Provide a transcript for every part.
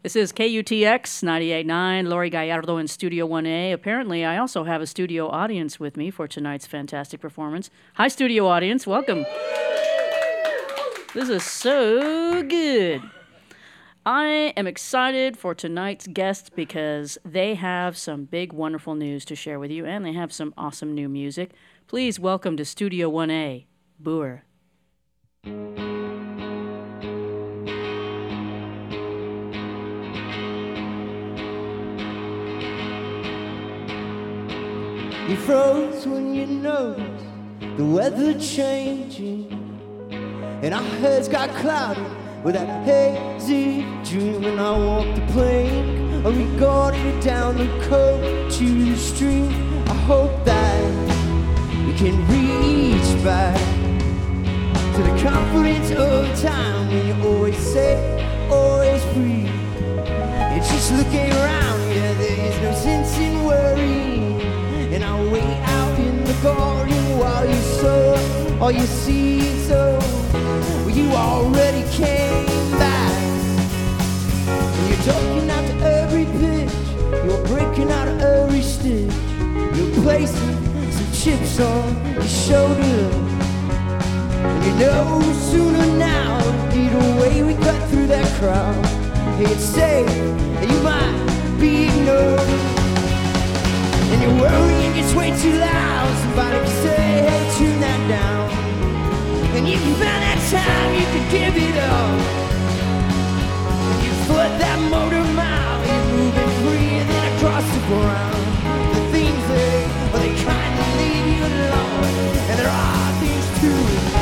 This is KUTX 98.9, Lori Gallardo in Studio 1A. Apparently, I also have a studio audience with me for tonight's fantastic performance. Hi, studio audience. Welcome. This is so good. I am excited for tonight's guests because they have some big, wonderful news to share with you, and they have some awesome new music. Please welcome to Studio 1A, Booer. You froze when you noticed the weather changing, and our heads got cloudy with that hazy dream. And I walked the plank, I regarded it down the coast to the stream. I hope that we can reach back to the confidence of time when you always say, always breathe. You're just looking around, yeah, there is no sense in worrying. And I wait out in the garden while you sow all your seeds. So well, you already came back, and you're talking out to every pitch, you're breaking out of every stitch, you're placing some chips on your shoulder. And you know sooner now, either way we cut through that crowd. It's safe, and you might be ignored. And you're worrying it's way too loud. Somebody can say, hey, tune that down. And you found that time you could give it up. And you flood that motor mile. You're moving free and then across the ground. The things they kind of leave you alone. And there are things too.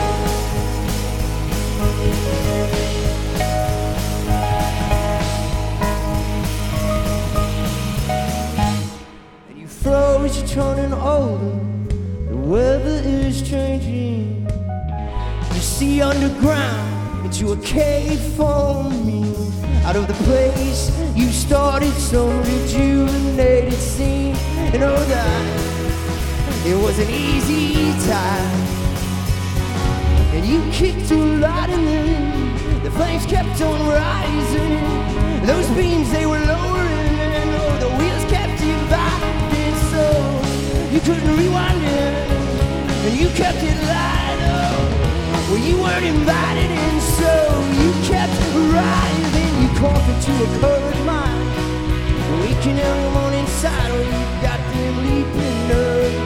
Froze, you're turning older, the weather is changing. You see underground into a cave for me. Out of the place you started, so rejuvenated scene. And oh, that it was an easy time. And you kicked a lot and then the flames kept on rising. Those beams, they were lowering, and oh, the wheels kept dividing. You couldn't rewind it, and you kept it light up. Well, you weren't invited in, so you kept rising. You coughed into a covered mind, waking every morning inside. Oh, you got them leaping nerves.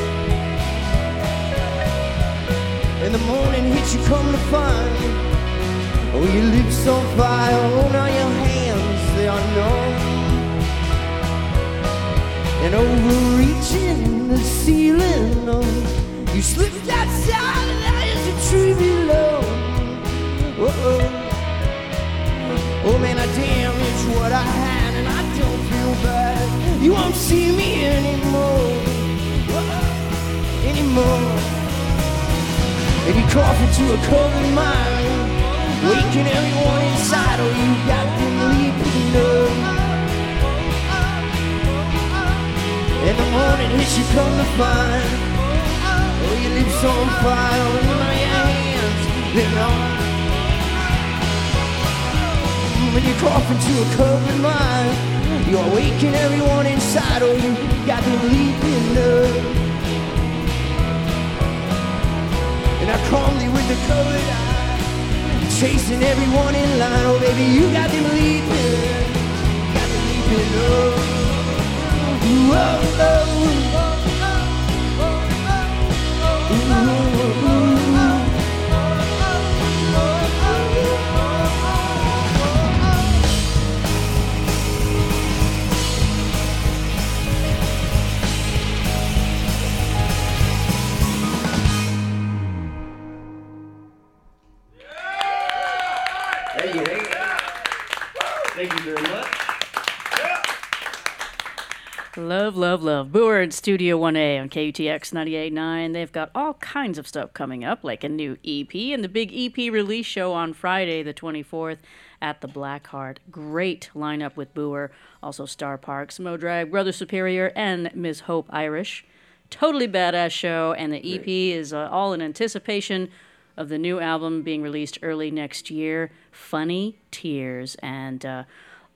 And the morning hits you come to find, oh, your lips on fire, oh, now your hands, they are numb. And overreaching the ceiling, oh, you slipped outside and there's a tree below. Oh, oh man, I damaged what I had and I don't feel bad. You won't see me anymore, anymore. And you cough into a cold mind, waking everyone inside. Oh, you got them leaping nerves. In the morning hits you come to find, oh, your lips on fire, oh, now your hands, they're numb. When you cough into a covered mind, you're waking everyone inside, oh, you got the leaping nerve. And I calmly with the covered eye, chasing everyone in line, oh baby, you got them leaping, got the leaping nerve. Whoa, oh, Thank you very much. Love, love, love. Booer in Studio 1A on KUTX 98.9. They've got all kinds of stuff coming up, like a new EP and the big EP release show on Friday, the 24th, at the Blackheart. Great lineup with Booer. Also Star Parks, Modrag, Brother Superior, and Ms. Hope Irish. Totally badass show, and the EP is all in anticipation of the new album being released early next year, Funny Tears. And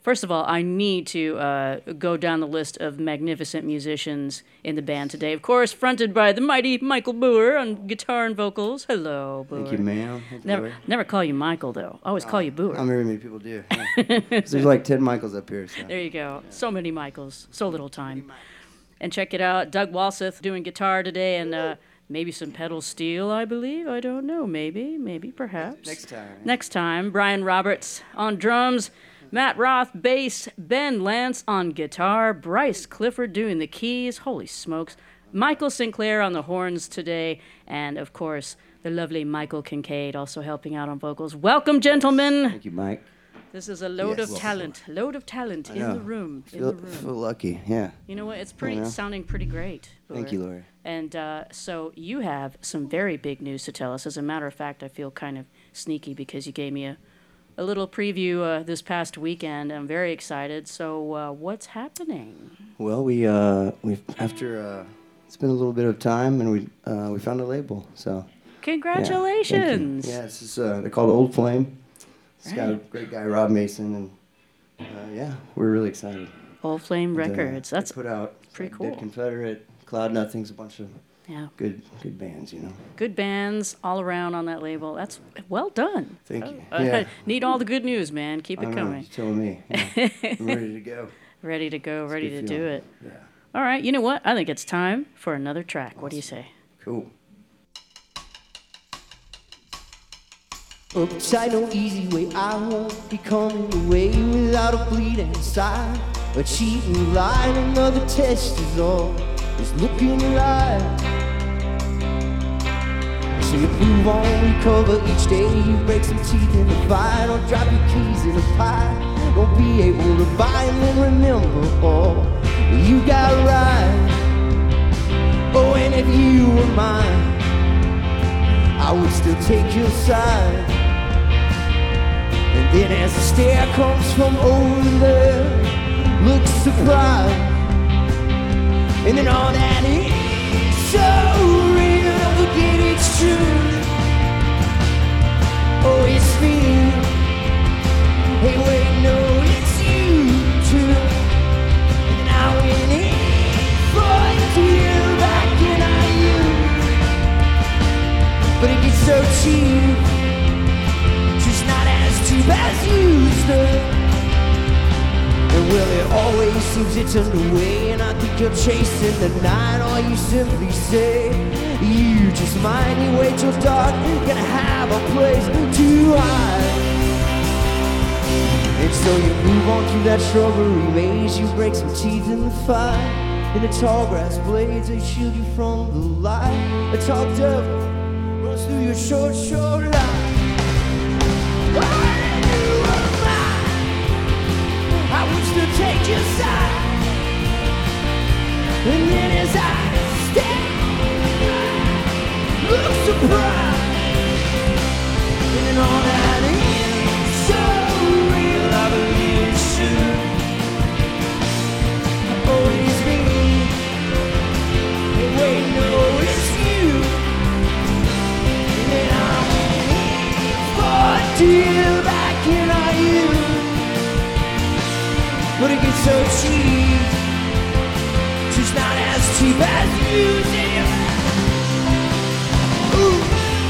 First of all, I need to go down the list of magnificent musicians in the band today. Of course, fronted by the mighty Michael Boer on guitar and vocals. Hello, Boer. Thank you, ma'am. Never call you Michael, though. Always call you Boer. Not very many people do. Yeah. There's like 10 Michaels up here. So. There you go. So many Michaels. So little time. And check it out. Doug Walseth doing guitar today and maybe some pedal steel, I believe. I don't know. Maybe, perhaps. Next time. Next time. Brian Roberts on drums. Matt Roth, bass, Ben Lance on guitar, Bryce Clifford doing the keys, holy smokes, Michael Sinclair on the horns today, and of course, the lovely Michael Kincaid also helping out on vocals. Welcome, gentlemen. Thank you, Mike. This is a load of talent in the room. Feel lucky, yeah. You know what? It's sounding pretty great. Boer. Thank you, Lori. And so you have some very big news to tell us. As a matter of fact, I feel kind of sneaky because you gave me a little preview this past weekend. I'm very excited. So what's happening? Well, we after it's been a little bit of time, and we found a label. So congratulations! Yeah, it's just, they're called Old Flame. It's got a great guy, Rob Mason, and we're really excited. Old Flame Records. That's put out pretty cool. Dead Confederate, Cloud Nothing's a bunch of Yeah. Good bands, you know. Good bands all around on that label. That's well done. Thank you. Yeah. Need all the good news, man. Keep it coming. You're telling me. Yeah. I'm ready to go. Ready to go, ready to do it. Yeah. All right, you know what? I think it's time for another track. Awesome. What do you say? Cool. Uptight, no easy way. I won't be coming your way without a bleed inside. A cheating lie, another test is all. Just look in your eyes. So you move on, recover each day. You break some teeth in the fight. Don't drop your keys in a pie. Don't be able to buy and then remember all you got right. Oh, and if you were mine, I would still take your side. And then as the stare comes from over there, look surprised. And then all that is so real, don't forget it's true. Oh, it's me. Hey, wait, no, it's you too. And I went in for a deal back in IU. But it gets so cheap, just not as cheap as used to. And well, it always seems it's underway, and I think you're chasing the night, or you simply say you just might. You wait till dark, gonna have a place to hide. And so you move on through that shrubbery maze. You break some teeth in the fight, and the tall grass blades, they shield you from the light. A tall devil runs through your short life. I would still take your side. And then as I stand, look surprised. And then all that is so real, I believe it's true. Oh, it's me. Hey, wait, no, it's you. And then I went for a deal back in IU. But it gets so cheap, just not as cheap as music. Ooh.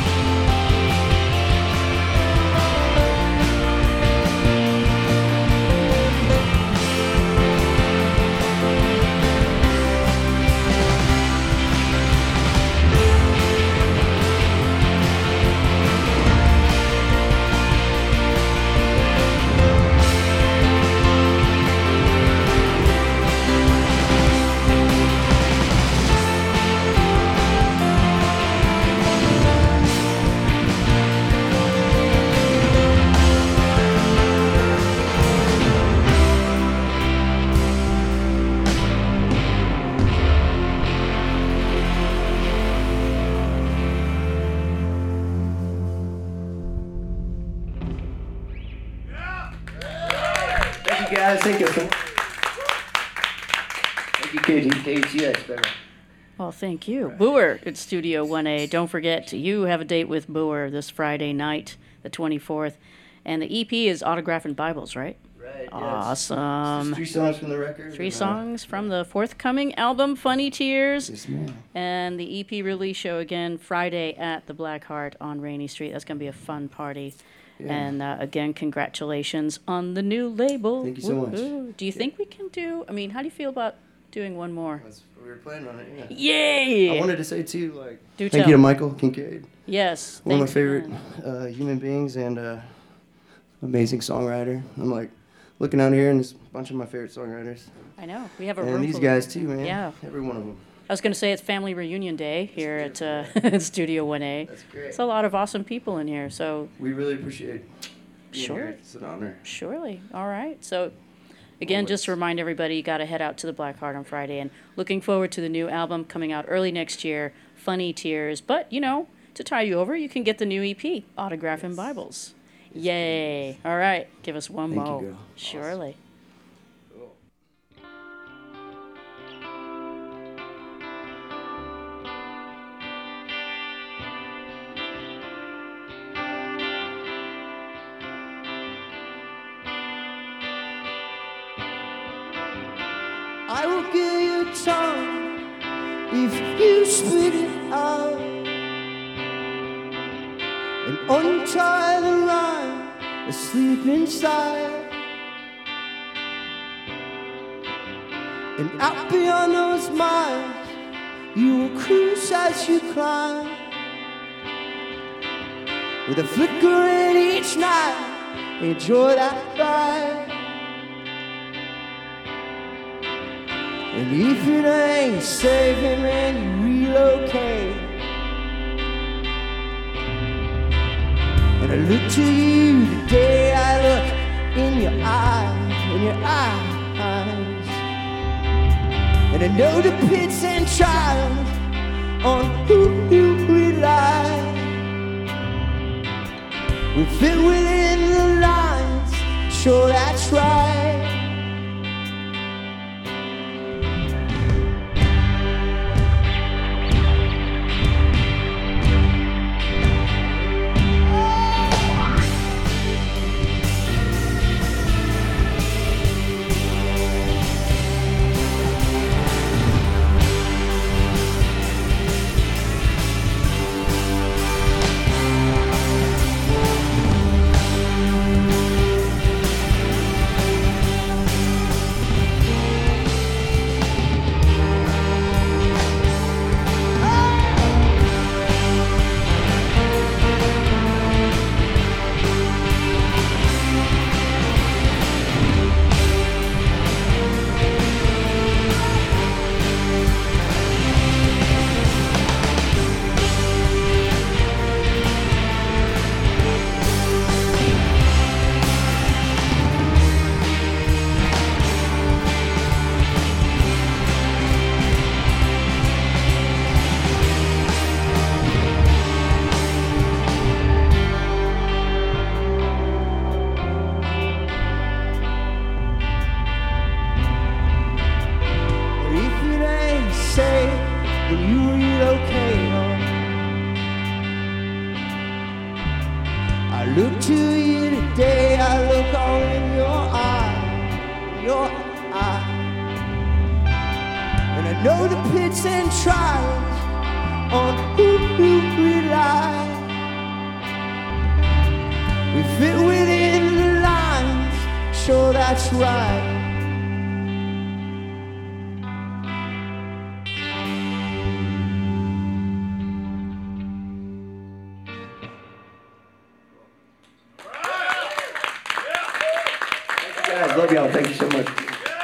Thank you. Thank you, KTX, baby. Well, thank you. Boer at Studio 1A. Don't forget, you have a date with Boer this Friday night, the 24th. And the EP is Autograph and Bibles, right? Right. right. Awesome. Yes. 3 songs from the record. 3 songs from the forthcoming album, Funny Tears. Yes, ma'am. And the EP release show again Friday at the Black Heart on Rainy Street. That's going to be a fun party. Yeah. And again, congratulations on the new label. Thank you so much. Do you think we can do, how do you feel about doing one more? We were planning on it, yeah. Yay! I wanted to say, too, Do thank tell. you to Michael Kincaid. Yes. One of my thanks favorite again. human beings and amazing songwriter. I'm looking out here and there's a bunch of my favorite songwriters. I know. We have a room And these full guys of, too, man. Yeah. Every one of them. I was going to say it's Family Reunion Day here at Studio 1A. That's great. It's a lot of awesome people in here, so We really appreciate being Sure. here. It's an honor. surely. All right. So, again, just to remind everybody, you got to head out to the Black Heart on Friday. And looking forward to the new album coming out early next year, Funny Tears. But, to tie you over, you can get the new EP, Autograph in Bibles. Yay. All right. Give us one Thank you, more. girl. Surely. I will give you tongue if you spit it out and untie the line asleep inside. And out beyond those miles, you will cruise as you climb, with a flicker in each night. Enjoy that ride. And if it ain't saving, then you relocate. And I look to you today, I look in your eyes, and I know the pits and trials on who you rely. We fit within the lines, sure that's right. I look to you today, I look all in your eye. And I know the pits and trials on who you rely. We fit within the lines, sure that's right. Guys, love y'all. Thank you so much.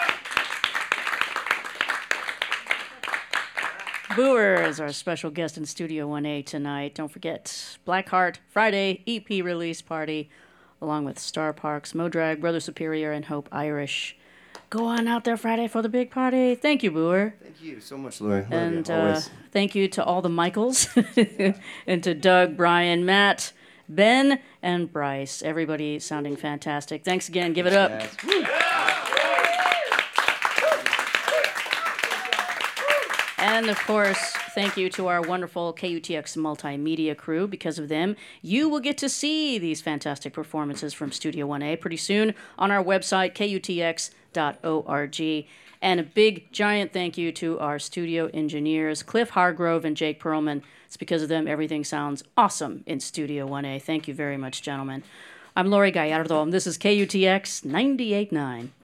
Booer is our special guest in Studio 1A tonight. Don't forget, Blackheart Friday EP release party, along with Star Parks, Modrag, Brother Superior, and Hope Irish. Go on out there Friday for the big party. Thank you, Booer. Thank you so much, Lori. Love And you, always. thank you to all the Michaels, and to Doug, Brian, Matt, Ben, and Bryce. Everybody sounding fantastic. Thanks again. Give it up. Yes. And, of course, Thank you to our wonderful KUTX multimedia crew. Because of them, you will get to see these fantastic performances from Studio 1A pretty soon on our website, kutx.org. And a big, giant thank you to our studio engineers, Cliff Hargrove and Jake Perlman. It's because of them everything sounds awesome in Studio 1A. Thank you very much, gentlemen. I'm Lori Gallardo, and this is KUTX 98.9.